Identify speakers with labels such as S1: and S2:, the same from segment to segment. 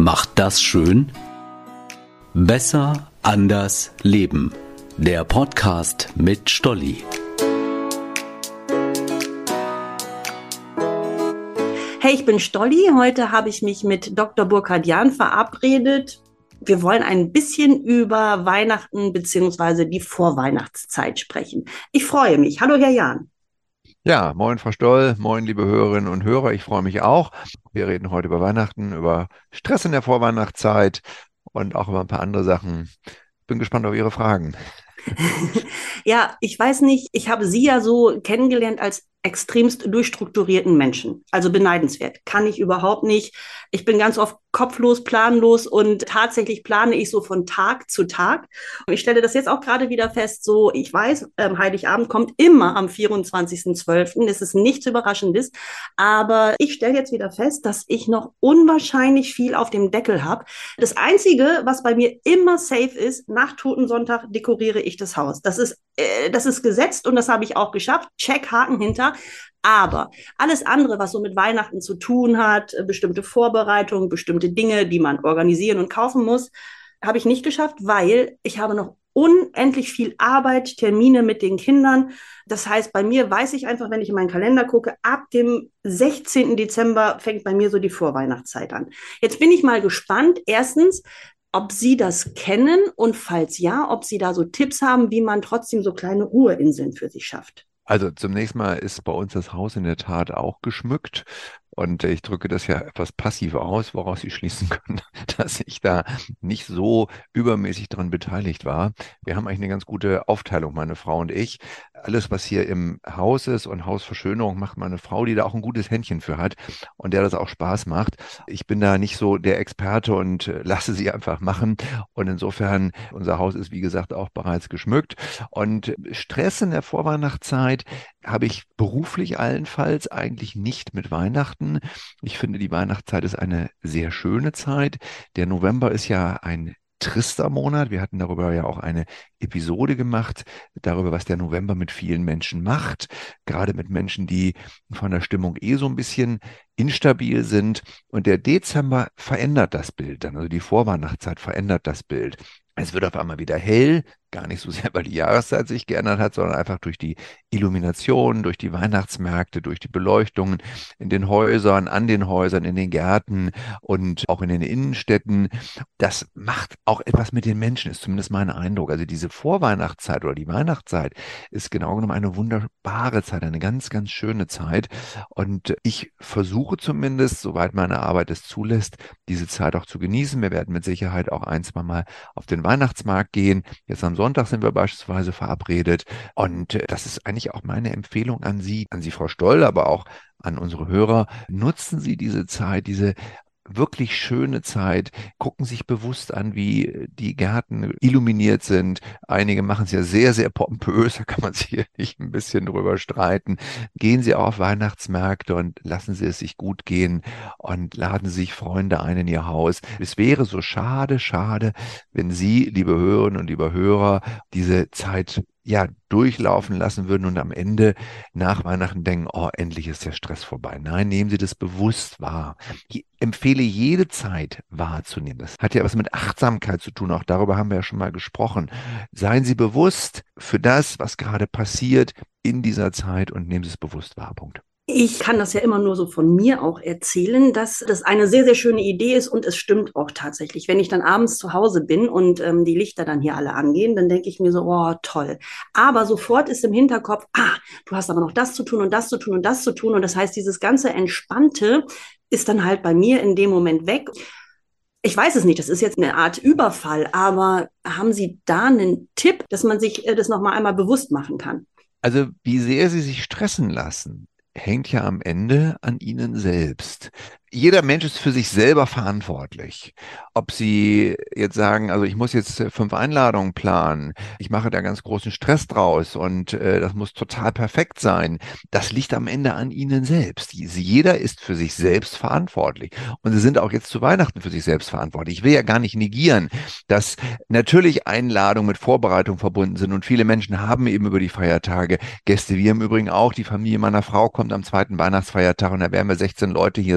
S1: macht das schön? Besser, anders, leben. Der Podcast mit Stolli.
S2: Hey, ich bin Stolli. Heute habe ich mich mit Dr. Burkhard Jahn verabredet. Wir wollen ein bisschen über Weihnachten bzw. die Vorweihnachtszeit sprechen. Ich freue mich. Hallo, Herr Jahn.
S3: Ja, moin Frau Stoll, moin liebe Hörerinnen und Hörer, ich freue mich auch. Wir reden heute über Weihnachten, über Stress in der Vorweihnachtszeit und auch über ein paar andere Sachen. Bin gespannt auf Ihre Fragen.
S2: Ja, ich weiß nicht, ich habe Sie ja so kennengelernt als extremst durchstrukturierten Menschen. Also beneidenswert. Kann ich überhaupt nicht. Ich bin ganz oft kopflos, planlos und tatsächlich plane ich so von Tag zu Tag. Und ich stelle das jetzt auch gerade wieder fest, so ich weiß, Heiligabend kommt immer am 24.12. Das ist nichts Überraschendes. Aber ich stelle jetzt wieder fest, dass ich noch unwahrscheinlich viel auf dem Deckel habe. Das Einzige, was bei mir immer safe ist, nach Totensonntag dekoriere ich das Haus. Das ist gesetzt und das habe ich auch geschafft. Check, Haken hinter. Aber alles andere, was so mit Weihnachten zu tun hat, bestimmte Vorbereitungen, bestimmte Dinge, die man organisieren und kaufen muss, habe ich nicht geschafft, weil ich habe noch unendlich viel Arbeit, Termine mit den Kindern. Das heißt, bei mir weiß ich einfach, wenn ich in meinen Kalender gucke, ab dem 16. Dezember fängt bei mir so die Vorweihnachtszeit an. Jetzt bin ich mal gespannt. Erstens, ob Sie das kennen und falls ja, ob Sie da so Tipps haben, wie man trotzdem so kleine Ruheinseln für sich schafft.
S3: Also zunächst mal ist bei uns das Haus in der Tat auch geschmückt. Und ich drücke das ja etwas passiv aus, woraus Sie schließen können, dass ich da nicht so übermäßig dran beteiligt war. Wir haben eigentlich eine ganz gute Aufteilung, meine Frau und ich. Alles, was hier im Haus ist und Hausverschönerung, macht meine Frau, die da auch ein gutes Händchen für hat und der das auch Spaß macht. Ich bin da nicht so der Experte und lasse sie einfach machen. Und insofern, unser Haus ist, wie gesagt, auch bereits geschmückt. Und Stress in der Vorweihnachtszeit habe ich beruflich allenfalls eigentlich nicht mit Weihnachten. Ich finde, die Weihnachtszeit ist eine sehr schöne Zeit. Der November ist ja ein trister Monat. Wir hatten darüber ja auch eine Episode gemacht, darüber, was der November mit vielen Menschen macht. Gerade mit Menschen, die von der Stimmung so ein bisschen instabil sind. Und der Dezember verändert das Bild dann. Also die Vorweihnachtszeit verändert das Bild. Es wird auf einmal wieder hell, gar nicht so sehr, weil die Jahreszeit sich geändert hat, sondern einfach durch die Illumination, durch die Weihnachtsmärkte, durch die Beleuchtungen in den Häusern, an den Häusern, in den Gärten und auch in den Innenstädten. Das macht auch etwas mit den Menschen, ist zumindest mein Eindruck. Also diese Vorweihnachtszeit oder die Weihnachtszeit ist genau genommen eine wunderbare Zeit, eine ganz, ganz schöne Zeit. Und ich versuche zumindest, soweit meine Arbeit es zulässt, diese Zeit auch zu genießen. Wir werden mit Sicherheit auch ein, zwei Mal auf den Weihnachtsmarkt gehen. Jetzt am Sonntag sind wir beispielsweise verabredet. Und das ist eigentlich auch meine Empfehlung an Sie, Frau Stoll, aber auch an unsere Hörer. Nutzen Sie diese Zeit, diese wirklich schöne Zeit. Gucken sich bewusst an, wie die Gärten illuminiert sind. Einige machen es ja sehr, sehr pompös. Da kann man sich hier nicht ein bisschen drüber streiten. Gehen Sie auf Weihnachtsmärkte und lassen Sie es sich gut gehen und laden Sie sich Freunde ein in Ihr Haus. Es wäre so schade, wenn Sie, liebe Hörerinnen und liebe Hörer, diese Zeit durchlaufen lassen würden und am Ende nach Weihnachten denken, oh, endlich ist der Stress vorbei. Nein, nehmen Sie das bewusst wahr. Ich empfehle jede Zeit wahrzunehmen. Das hat ja was mit Achtsamkeit zu tun. Auch darüber haben wir ja schon mal gesprochen. Seien Sie bewusst für das, was gerade passiert in dieser Zeit und nehmen Sie es bewusst wahr. Punkt.
S2: Ich kann das ja immer nur so von mir auch erzählen, dass das eine sehr, sehr schöne Idee ist und es stimmt auch tatsächlich. Wenn ich dann abends zu Hause bin und die Lichter dann hier alle angehen, dann denke ich mir so, oh, toll. Aber sofort ist im Hinterkopf, du hast aber noch das zu tun und das zu tun und das zu tun. Und das heißt, dieses ganze Entspannte ist dann halt bei mir in dem Moment weg. Ich weiß es nicht, das ist jetzt eine Art Überfall, aber haben Sie da einen Tipp, dass man sich das nochmal einmal bewusst machen kann?
S3: Also, wie sehr Sie sich stressen lassen, hängt ja am Ende an Ihnen selbst. Jeder Mensch ist für sich selber verantwortlich. Ob Sie jetzt sagen, also ich muss jetzt 5 Einladungen planen, ich mache da ganz großen Stress draus und das muss total perfekt sein, das liegt am Ende an Ihnen selbst. Jeder ist für sich selbst verantwortlich. Und Sie sind auch jetzt zu Weihnachten für sich selbst verantwortlich. Ich will ja gar nicht negieren, dass natürlich Einladungen mit Vorbereitung verbunden sind und viele Menschen haben eben über die Feiertage Gäste. Wir im Übrigen auch, die Familie meiner Frau kommt am 2. Weihnachtsfeiertag und da werden wir 16 Leute hier sein.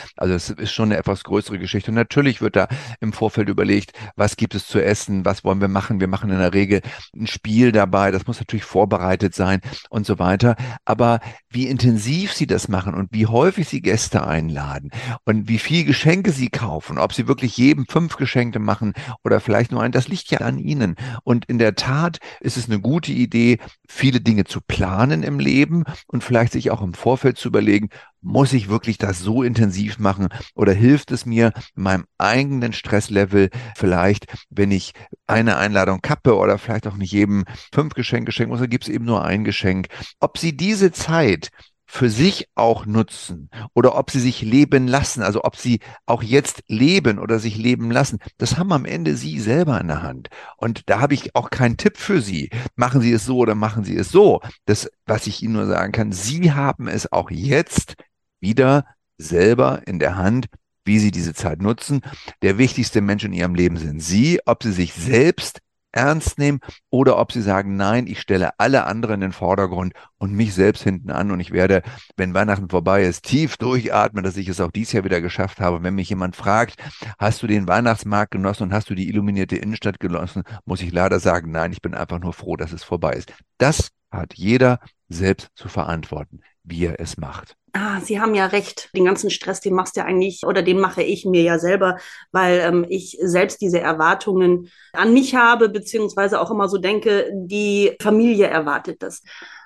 S3: Also es ist schon eine etwas größere Geschichte. Und natürlich wird da im Vorfeld überlegt, was gibt es zu essen, was wollen wir machen. Wir machen in der Regel ein Spiel dabei, das muss natürlich vorbereitet sein und so weiter. Aber wie intensiv sie das machen und wie häufig sie Gäste einladen und wie viel Geschenke sie kaufen, ob sie wirklich jedem 5 Geschenke machen oder vielleicht nur ein, das liegt ja an ihnen. Und in der Tat ist es eine gute Idee, viele Dinge zu planen im Leben und vielleicht sich auch im Vorfeld zu überlegen, muss ich wirklich das so intensiv machen oder hilft es mir in meinem eigenen Stresslevel vielleicht, wenn ich eine Einladung kappe oder vielleicht auch nicht jedem 5 Geschenke schenken muss, dann gibt es eben nur ein Geschenk. Ob Sie diese Zeit für sich auch nutzen oder ob sie sich leben lassen, also ob sie auch jetzt leben oder sich leben lassen, das haben am Ende Sie selber in der Hand. Und da habe ich auch keinen Tipp für Sie. Machen Sie es so oder machen Sie es so. Das, was ich Ihnen nur sagen kann, Sie haben es auch jetzt wieder selber in der Hand, wie Sie diese Zeit nutzen. Der wichtigste Mensch in Ihrem Leben sind Sie, ob Sie sich selbst ernst nehmen oder ob Sie sagen, nein, ich stelle alle anderen in den Vordergrund und mich selbst hinten an und ich werde, wenn Weihnachten vorbei ist, tief durchatmen, dass ich es auch dieses Jahr wieder geschafft habe. Wenn mich jemand fragt, hast du den Weihnachtsmarkt genossen und hast du die illuminierte Innenstadt genossen, muss ich leider sagen, nein, ich bin einfach nur froh, dass es vorbei ist. Das hat jeder selbst zu verantworten, wie er es macht.
S2: Sie haben ja recht. Den ganzen Stress, den machst du ja eigentlich, oder den mache ich mir ja selber, weil ich selbst diese Erwartungen an mich habe, beziehungsweise auch immer so denke, die Familie erwartet das.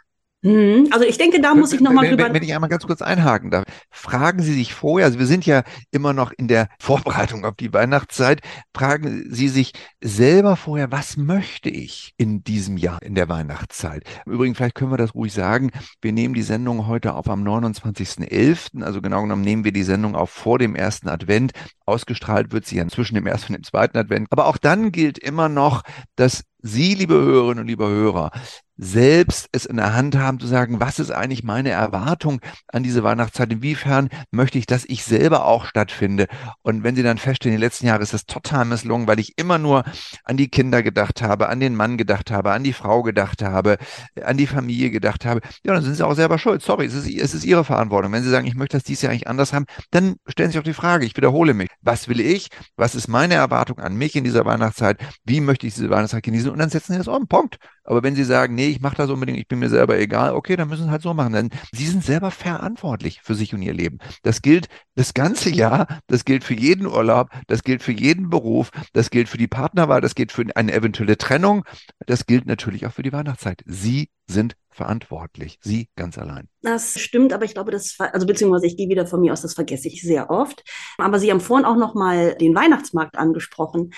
S2: Also ich denke, da muss ich nochmal drüber.
S3: Wenn ich einmal ganz kurz einhaken darf, fragen Sie sich vorher, also wir sind ja immer noch in der Vorbereitung auf die Weihnachtszeit, fragen Sie sich selber vorher, was möchte ich in diesem Jahr in der Weihnachtszeit? Im Übrigen, vielleicht können wir das ruhig sagen, wir nehmen die Sendung heute auf am 29.11., also genau genommen nehmen wir die Sendung auf vor dem ersten Advent. Ausgestrahlt wird sie ja zwischen dem ersten und dem zweiten Advent. Aber auch dann gilt immer noch, dass Sie, liebe Hörerinnen und liebe Hörer, selbst es in der Hand haben zu sagen, was ist eigentlich meine Erwartung an diese Weihnachtszeit? Inwiefern möchte ich, dass ich selber auch stattfinde? Und wenn Sie dann feststellen, in den letzten Jahren ist das total misslungen, weil ich immer nur an die Kinder gedacht habe, an den Mann gedacht habe, an die Frau gedacht habe, an die Familie gedacht habe, ja, dann sind Sie auch selber schuld. Sorry, es ist Ihre Verantwortung. Wenn Sie sagen, ich möchte das dieses Jahr eigentlich anders haben, dann stellen Sie sich auch die Frage, ich wiederhole mich, was will ich? Was ist meine Erwartung an mich in dieser Weihnachtszeit? Wie möchte ich diese Weihnachtszeit genießen? Und dann setzen Sie das um. Punkt. Aber wenn Sie sagen, nee, ich mache das unbedingt, ich bin mir selber egal, okay, dann müssen Sie es halt so machen. Denn Sie sind selber verantwortlich für sich und Ihr Leben. Das gilt das ganze Jahr, das gilt für jeden Urlaub, das gilt für jeden Beruf, das gilt für die Partnerwahl, das gilt für eine eventuelle Trennung, das gilt natürlich auch für die Weihnachtszeit. Sie sind verantwortlich, Sie ganz allein.
S2: Das stimmt, aber ich glaube, also beziehungsweise ich gehe wieder von mir aus, das vergesse ich sehr oft. Aber Sie haben vorhin auch noch mal den Weihnachtsmarkt angesprochen.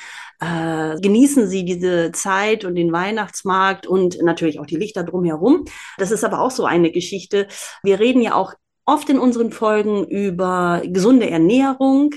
S2: Genießen Sie diese Zeit und den Weihnachtsmarkt und natürlich auch die Lichter drumherum. Das ist aber auch so eine Geschichte. Wir reden ja auch oft in unseren Folgen über gesunde Ernährung.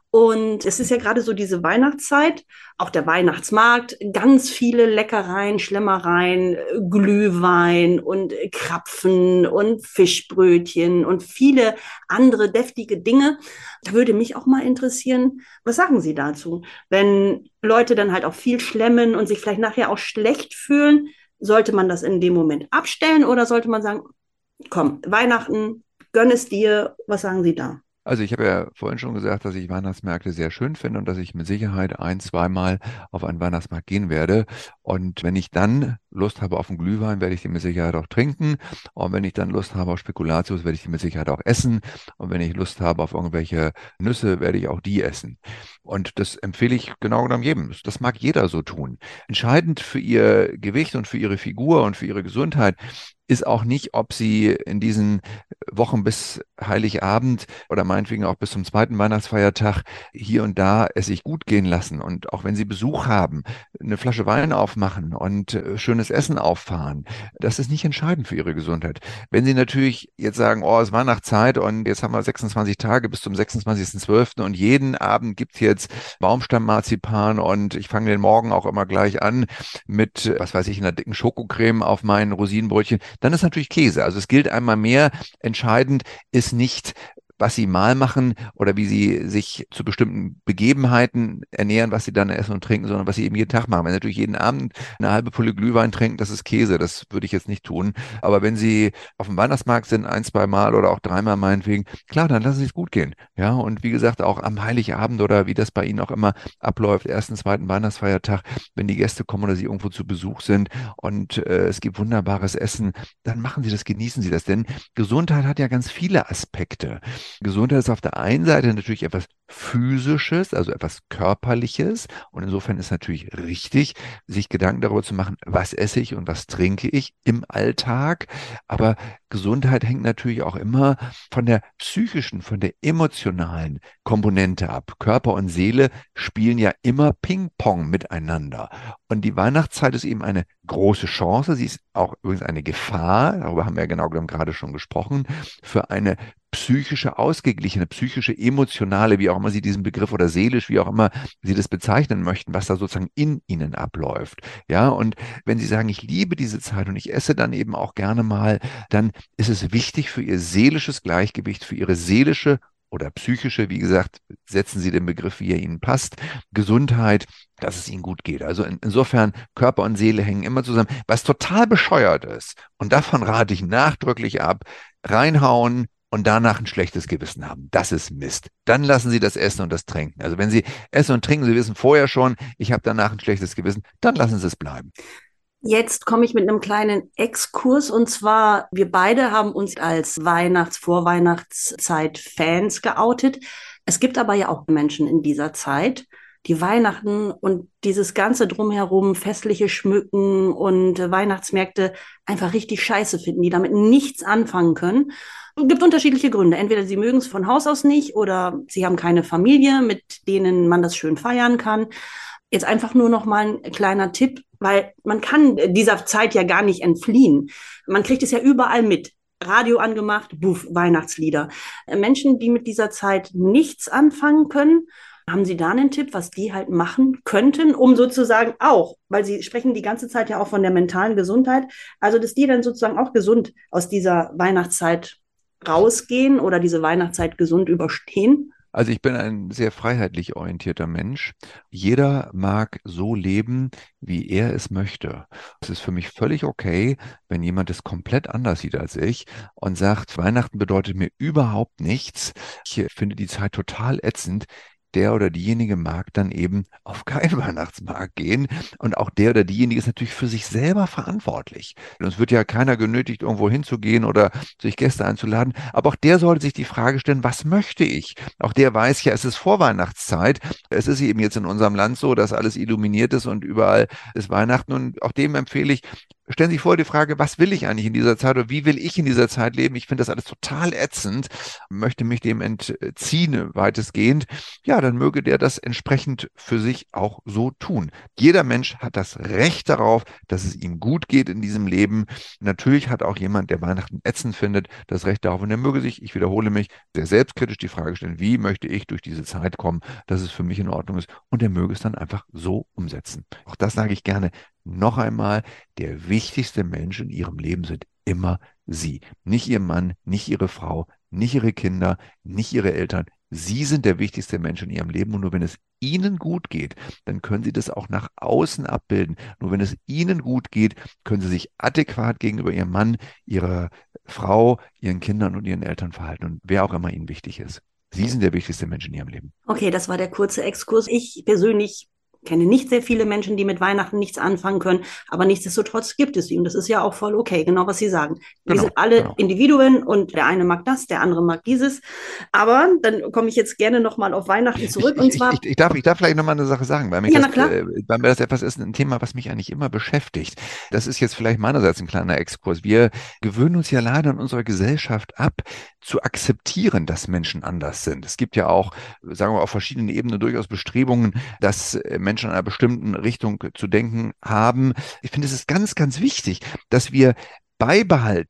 S2: Und es ist ja gerade so diese Weihnachtszeit, auch der Weihnachtsmarkt, ganz viele Leckereien, Schlemmereien, Glühwein und Krapfen und Fischbrötchen und viele andere deftige Dinge. Da würde mich auch mal interessieren, was sagen Sie dazu? Wenn Leute dann halt auch viel schlemmen und sich vielleicht nachher auch schlecht fühlen, sollte man das in dem Moment abstellen oder sollte man sagen, komm, Weihnachten, gönn es dir, was sagen Sie da?
S3: Also ich habe ja vorhin schon gesagt, dass ich Weihnachtsmärkte sehr schön finde und dass ich mit Sicherheit ein-, zweimal auf einen Weihnachtsmarkt gehen werde. Und wenn ich dann Lust habe auf einen Glühwein, werde ich den mit Sicherheit auch trinken. Und wenn ich dann Lust habe auf Spekulatius, werde ich die mit Sicherheit auch essen. Und wenn ich Lust habe auf irgendwelche Nüsse, werde ich auch die essen. Und das empfehle ich genau genommen jedem. Das mag jeder so tun. Entscheidend für ihr Gewicht und für ihre Figur und für ihre Gesundheit ist auch nicht, ob sie in diesen Wochen bis Heiligabend oder meinetwegen auch bis zum zweiten Weihnachtsfeiertag hier und da es sich gut gehen lassen und auch wenn sie Besuch haben, eine Flasche Wein aufmachen und schönes Essen auffahren. Das ist nicht entscheidend für ihre Gesundheit. Wenn sie natürlich jetzt sagen, oh, es ist Weihnachtszeit und jetzt haben wir 26 Tage bis zum 26.12. und jeden Abend gibt's jetzt Baumstammmarzipan und ich fange den Morgen auch immer gleich an mit, was weiß ich, einer dicken Schokocreme auf meinen Rosinenbrötchen, dann ist natürlich Käse. Also es gilt einmal mehr, entscheidend ist nicht, was sie mal machen oder wie sie sich zu bestimmten Begebenheiten ernähren, was sie dann essen und trinken, sondern was sie eben jeden Tag machen. Wenn sie natürlich jeden Abend eine halbe Pulle Glühwein trinken, das ist Käse, das würde ich jetzt nicht tun. Aber wenn sie auf dem Weihnachtsmarkt sind, 1, 2 Mal oder auch 3 Mal meinetwegen, klar, dann lassen sie es gut gehen. Ja, und wie gesagt, auch am Heiligabend oder wie das bei Ihnen auch immer abläuft, ersten, zweiten Weihnachtsfeiertag, wenn die Gäste kommen oder Sie irgendwo zu Besuch sind und es gibt wunderbares Essen, dann machen Sie das, genießen Sie das. Denn Gesundheit hat ja ganz viele Aspekte. Gesundheit ist auf der einen Seite natürlich etwas Physisches, also etwas Körperliches. Und insofern ist natürlich richtig, sich Gedanken darüber zu machen, was esse ich und was trinke ich im Alltag. Aber Gesundheit hängt natürlich auch immer von der psychischen, von der emotionalen Komponente ab. Körper und Seele spielen ja immer Ping-Pong miteinander. Und die Weihnachtszeit ist eben eine große Chance. Sie ist auch übrigens eine Gefahr, darüber haben wir ja genau genommen gerade schon gesprochen, für eine psychische, ausgeglichene, psychische, emotionale, wie auch immer Sie diesen Begriff oder seelisch, wie auch immer Sie das bezeichnen möchten, was da sozusagen in Ihnen abläuft. Ja, und wenn Sie sagen, ich liebe diese Zeit und ich esse dann eben auch gerne mal, dann ist es wichtig für Ihr seelisches Gleichgewicht, für Ihre seelische oder psychische, wie gesagt, setzen Sie den Begriff, wie er Ihnen passt, Gesundheit, dass es Ihnen gut geht. Also insofern, Körper und Seele hängen immer zusammen. Was total bescheuert ist, und davon rate ich nachdrücklich ab, reinhauen und danach ein schlechtes Gewissen haben. Das ist Mist. Dann lassen Sie das Essen und das Trinken. Also wenn Sie essen und trinken, Sie wissen vorher schon, ich habe danach ein schlechtes Gewissen, dann lassen Sie es bleiben.
S2: Jetzt komme ich mit einem kleinen Exkurs und zwar, wir beide haben uns als Vorweihnachtszeit-Fans geoutet. Es gibt aber ja auch Menschen in dieser Zeit, die Weihnachten und dieses ganze Drumherum, festliche Schmücken und Weihnachtsmärkte einfach richtig scheiße finden, die damit nichts anfangen können. Es gibt unterschiedliche Gründe. Entweder sie mögen es von Haus aus nicht oder sie haben keine Familie, mit denen man das schön feiern kann. Jetzt einfach nur noch mal ein kleiner Tipp, weil man kann dieser Zeit ja gar nicht entfliehen. Man kriegt es ja überall mit. Radio angemacht, buff, Weihnachtslieder. Menschen, die mit dieser Zeit nichts anfangen können, haben Sie da einen Tipp, was die halt machen könnten, um sozusagen auch, weil Sie sprechen die ganze Zeit ja auch von der mentalen Gesundheit, also dass die dann sozusagen auch gesund aus dieser Weihnachtszeit rausgehen oder diese Weihnachtszeit gesund überstehen?
S3: Also ich bin ein sehr freiheitlich orientierter Mensch. Jeder mag so leben, wie er es möchte. Es ist für mich völlig okay, wenn jemand es komplett anders sieht als ich und sagt, Weihnachten bedeutet mir überhaupt nichts. Ich finde die Zeit total ätzend. Der oder diejenige mag dann eben auf keinen Weihnachtsmarkt gehen und auch der oder diejenige ist natürlich für sich selber verantwortlich. Und es wird ja keiner genötigt, irgendwo hinzugehen oder sich Gäste einzuladen, aber auch der sollte sich die Frage stellen, was möchte ich? Auch der weiß ja, es ist Vorweihnachtszeit. Es ist eben jetzt in unserem Land so, dass alles illuminiert ist und überall ist Weihnachten und auch dem empfehle ich, stellen Sie sich vor die Frage, was will ich eigentlich in dieser Zeit oder wie will ich in dieser Zeit leben? Ich finde das alles total ätzend, möchte mich dem entziehen weitestgehend. Ja, dann möge der das entsprechend für sich auch so tun. Jeder Mensch hat das Recht darauf, dass es ihm gut geht in diesem Leben. Natürlich hat auch jemand, der Weihnachten ätzend findet, das Recht darauf und er möge sich, ich wiederhole mich, sehr selbstkritisch die Frage stellen, wie möchte ich durch diese Zeit kommen, dass es für mich in Ordnung ist und er möge es dann einfach so umsetzen. Auch das sage ich gerne noch einmal, der wichtigste Mensch in ihrem Leben sind immer Sie. Nicht Ihr Mann, nicht Ihre Frau, nicht Ihre Kinder, nicht Ihre Eltern. Sie sind der wichtigste Mensch in Ihrem Leben und nur wenn es Ihnen gut geht, dann können Sie das auch nach außen abbilden. Nur wenn es Ihnen gut geht, können Sie sich adäquat gegenüber Ihrem Mann, Ihrer Frau, Ihren Kindern und Ihren Eltern verhalten und wer auch immer Ihnen wichtig ist. Sie sind der wichtigste Mensch in Ihrem Leben.
S2: Okay, das war der kurze Exkurs. Ich persönlich kenne nicht sehr viele Menschen, die mit Weihnachten nichts anfangen können, aber nichtsdestotrotz gibt es sie und das ist ja auch voll okay, genau was Sie sagen. Wir sind alle Individuen und der eine mag das, der andere mag dieses, aber dann komme ich jetzt gerne nochmal auf Weihnachten zurück und zwar...
S3: Ich darf vielleicht nochmal eine Sache sagen, weil mir das etwas ist, ein Thema, was mich eigentlich immer beschäftigt. Das ist jetzt vielleicht meinerseits ein kleiner Exkurs. Wir gewöhnen uns ja leider in unserer Gesellschaft ab, zu akzeptieren, dass Menschen anders sind. Es gibt ja auch, sagen wir, auf verschiedenen Ebenen durchaus Bestrebungen, dass Menschen in einer bestimmten Richtung zu denken haben. Ich finde, es ist ganz, ganz wichtig, dass wir beibehalten,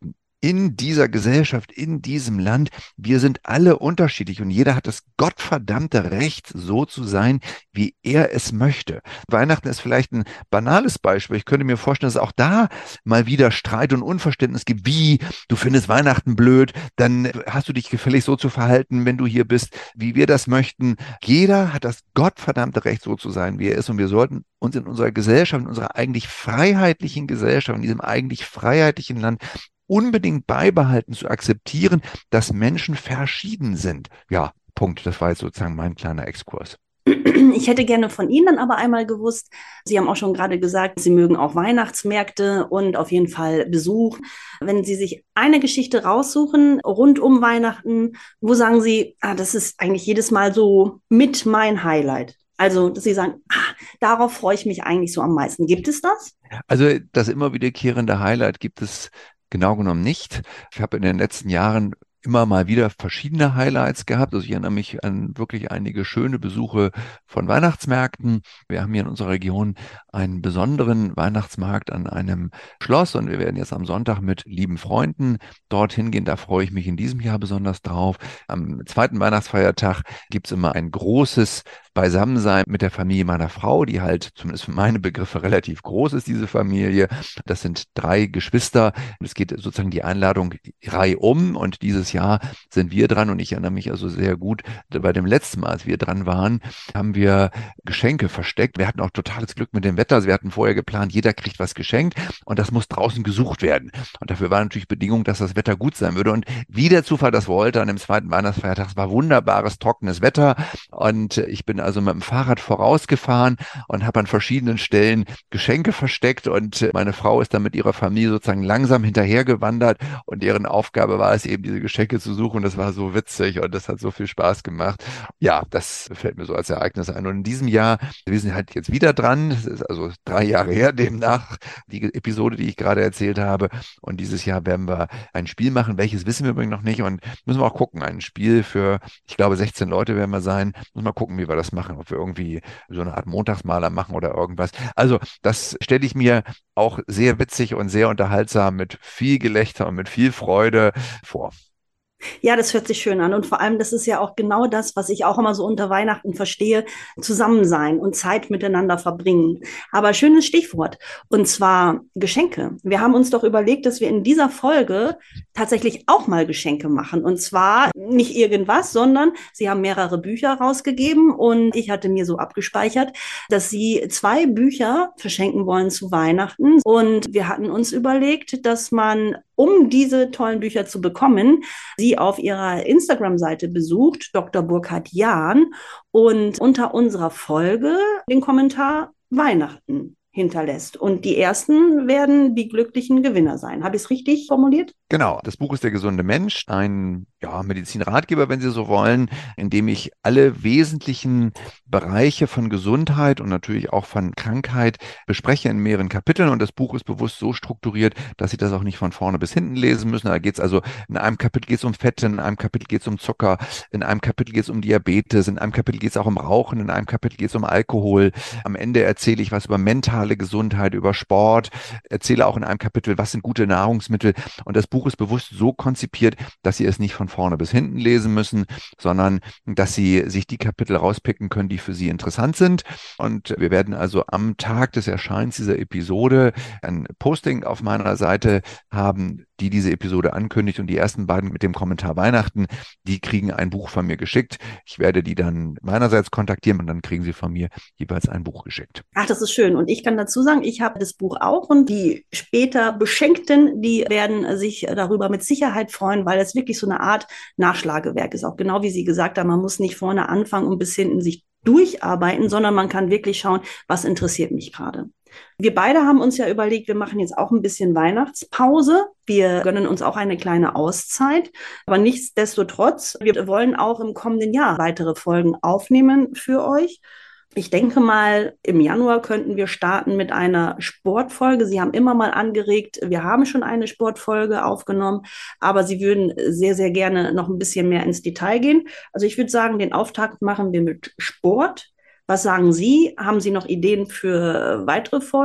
S3: in dieser Gesellschaft, in diesem Land. Wir sind alle unterschiedlich und jeder hat das gottverdammte Recht, so zu sein, wie er es möchte. Weihnachten ist vielleicht ein banales Beispiel. Ich könnte mir vorstellen, dass es auch da mal wieder Streit und Unverständnis gibt. Wie, du findest Weihnachten blöd, dann hast du dich gefällig so zu verhalten, wenn du hier bist, wie wir das möchten. Jeder hat das gottverdammte Recht, so zu sein, wie er ist. Und wir sollten uns in unserer Gesellschaft, in unserer eigentlich freiheitlichen Gesellschaft, in diesem eigentlich freiheitlichen Land unbedingt beibehalten, zu akzeptieren, dass Menschen verschieden sind. Ja, Punkt. Das war jetzt sozusagen mein kleiner Exkurs.
S2: Ich hätte gerne von Ihnen dann aber einmal gewusst, Sie haben auch schon gerade gesagt, Sie mögen auch Weihnachtsmärkte und auf jeden Fall Besuch. Wenn Sie sich eine Geschichte raussuchen rund um Weihnachten, wo sagen Sie, das ist eigentlich jedes Mal so mit mein Highlight? Also, dass Sie sagen, darauf freue ich mich eigentlich so am meisten. Gibt es das?
S3: Also das immer wiederkehrende Highlight gibt es genau genommen nicht. Ich habe in den letzten Jahren immer mal wieder verschiedene Highlights gehabt. Also ich erinnere mich an wirklich einige schöne Besuche von Weihnachtsmärkten. Wir haben hier in unserer Region einen besonderen Weihnachtsmarkt an einem Schloss und wir werden jetzt am Sonntag mit lieben Freunden dorthin gehen. Da freue ich mich in diesem Jahr besonders drauf. Am zweiten Weihnachtsfeiertag gibt es immer ein großes Beisammensein mit der Familie meiner Frau, die halt zumindest für meine Begriffe relativ groß ist, diese Familie. Das sind 3 Geschwister. Es geht sozusagen die Einladung reihum und dieses Jahr sind wir dran und ich erinnere mich also sehr gut, bei dem letzten Mal, als wir dran waren, haben wir Geschenke versteckt. Wir hatten auch totales Glück mit dem Wetter. Also wir hatten vorher geplant, jeder kriegt was geschenkt und das muss draußen gesucht werden. Und dafür war natürlich Bedingung, dass das Wetter gut sein würde. Und wie der Zufall das wollte, an dem zweiten Weihnachtsfeiertag, es war wunderbares, trockenes Wetter und ich bin also mit dem Fahrrad vorausgefahren und habe an verschiedenen Stellen Geschenke versteckt und meine Frau ist dann mit ihrer Familie sozusagen langsam hinterhergewandert und deren Aufgabe war es eben, diese Geschenke zu suchen und das war so witzig und das hat so viel Spaß gemacht. Ja, das fällt mir so als Ereignis ein. Und in diesem Jahr, wir sind halt jetzt wieder dran, das ist also 3 Jahre her demnach, die Episode, die ich gerade erzählt habe und dieses Jahr werden wir ein Spiel machen, welches wissen wir übrigens noch nicht und müssen wir auch gucken, ein Spiel für, ich glaube 16 Leute werden wir sein, müssen wir gucken, wie wir das machen, ob wir irgendwie so eine Art Montagsmaler machen oder irgendwas. Also das stelle ich mir auch sehr witzig und sehr unterhaltsam mit viel Gelächter und mit viel Freude vor.
S2: Ja, das hört sich schön an. Und vor allem, das ist ja auch genau das, was ich auch immer so unter Weihnachten verstehe, zusammen sein und Zeit miteinander verbringen. Aber schönes Stichwort, und zwar Geschenke. Wir haben uns doch überlegt, dass wir in dieser Folge tatsächlich auch mal Geschenke machen. Und zwar nicht irgendwas, sondern Sie haben mehrere Bücher rausgegeben und ich hatte mir so abgespeichert, dass Sie 2 Bücher verschenken wollen zu Weihnachten. Und wir hatten uns überlegt, dass man, um diese tollen Bücher zu bekommen, sie auf ihrer Instagram-Seite besucht, Dr. Burkhard Jahn, und unter unserer Folge den Kommentar Weihnachten hinterlässt. Und die ersten werden die glücklichen Gewinner sein. Habe ich es richtig formuliert?
S3: Genau, das Buch ist Der gesunde Mensch, ein Medizinratgeber, wenn Sie so wollen, in dem ich alle wesentlichen Bereiche von Gesundheit und natürlich auch von Krankheit bespreche in mehreren Kapiteln. Und das Buch ist bewusst so strukturiert, dass Sie das auch nicht von vorne bis hinten lesen müssen. Da geht es also, in einem Kapitel geht es um Fette, in einem Kapitel geht es um Zucker, in einem Kapitel geht es um Diabetes, in einem Kapitel geht es auch um Rauchen, in einem Kapitel geht es um Alkohol. Am Ende erzähle ich was über mentale Gesundheit, über Sport, erzähle auch in einem Kapitel, was sind gute Nahrungsmittel. Und das Buch ist bewusst so konzipiert, dass Sie es nicht von vorne bis hinten lesen müssen, sondern dass Sie sich die Kapitel rauspicken können, die für Sie interessant sind. Und wir werden also am Tag des Erscheins dieser Episode ein Posting auf meiner Seite haben, die diese Episode ankündigt. Und die ersten beiden mit dem Kommentar Weihnachten, die kriegen ein Buch von mir geschickt. Ich werde die dann meinerseits kontaktieren und dann kriegen sie von mir jeweils ein Buch geschickt.
S2: Ach, das ist schön. Und ich kann dazu sagen, ich habe das Buch auch und die später Beschenkten, die werden sich darüber mit Sicherheit freuen, weil es wirklich so eine Art Nachschlagewerk ist. Auch genau wie Sie gesagt haben, man muss nicht vorne anfangen und bis hinten sich durcharbeiten, sondern man kann wirklich schauen, was interessiert mich gerade. Wir beide haben uns ja überlegt, wir machen jetzt auch ein bisschen Weihnachtspause. Wir gönnen uns auch eine kleine Auszeit. Aber nichtsdestotrotz, wir wollen auch im kommenden Jahr weitere Folgen aufnehmen für euch. Ich denke mal, im Januar könnten wir starten mit einer Sportfolge. Sie haben immer mal angeregt, wir haben schon eine Sportfolge aufgenommen, aber Sie würden sehr, sehr gerne noch ein bisschen mehr ins Detail gehen. Also ich würde sagen, den Auftakt machen wir mit Sport. Was sagen Sie? Haben Sie noch Ideen für weitere Folgen?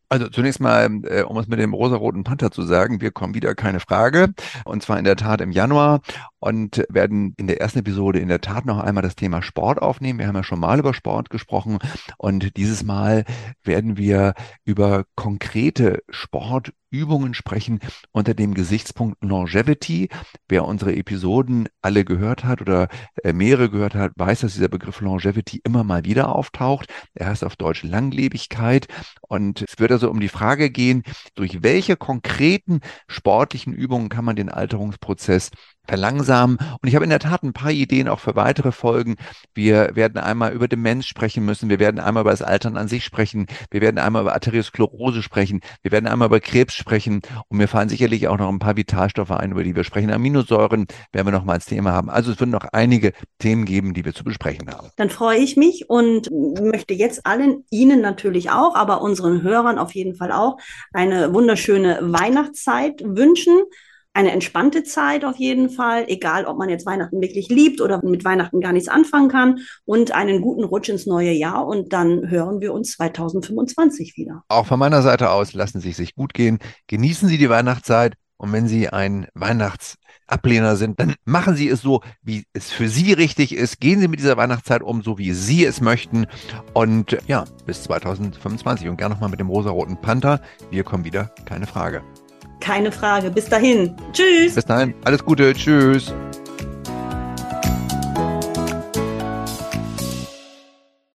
S3: Also zunächst mal, um es mit dem rosaroten Panther zu sagen, wir kommen wieder, keine Frage. Und zwar in der Tat im Januar und werden in der ersten Episode in der Tat noch einmal das Thema Sport aufnehmen. Wir haben ja schon mal über Sport gesprochen und dieses Mal werden wir über konkrete Sportübungen sprechen unter dem Gesichtspunkt Longevity. Wer unsere Episoden alle gehört hat oder mehrere gehört hat, weiß, dass dieser Begriff Longevity immer mal wieder auftaucht. Er heißt auf Deutsch Langlebigkeit und es wird also um die Frage gehen, durch welche konkreten sportlichen Übungen kann man den Alterungsprozess verlangsamen. Und ich habe in der Tat ein paar Ideen auch für weitere Folgen. Wir werden einmal über Demenz sprechen müssen. Wir werden einmal über das Altern an sich sprechen. Wir werden einmal über Arteriosklerose sprechen. Wir werden einmal über Krebs sprechen. Und mir fallen sicherlich auch noch ein paar Vitalstoffe ein, über die wir sprechen. Aminosäuren werden wir noch mal als Thema haben. Also es wird noch einige Themen geben, die wir zu besprechen haben.
S2: Dann freue ich mich und möchte jetzt allen, Ihnen natürlich auch, aber unseren Hörern auf jeden Fall auch, eine wunderschöne Weihnachtszeit wünschen. Eine entspannte Zeit auf jeden Fall, egal ob man jetzt Weihnachten wirklich liebt oder mit Weihnachten gar nichts anfangen kann, und einen guten Rutsch ins neue Jahr und dann hören wir uns 2025 wieder.
S3: Auch von meiner Seite aus, lassen Sie es sich gut gehen, genießen Sie die Weihnachtszeit und wenn Sie ein Weihnachtsablehner sind, dann machen Sie es so, wie es für Sie richtig ist. Gehen Sie mit dieser Weihnachtszeit um, so wie Sie es möchten und ja, bis 2025 und gerne nochmal mit dem rosaroten Panther. Wir kommen wieder, keine Frage.
S2: Keine Frage. Bis dahin. Tschüss.
S3: Bis dahin. Alles Gute. Tschüss.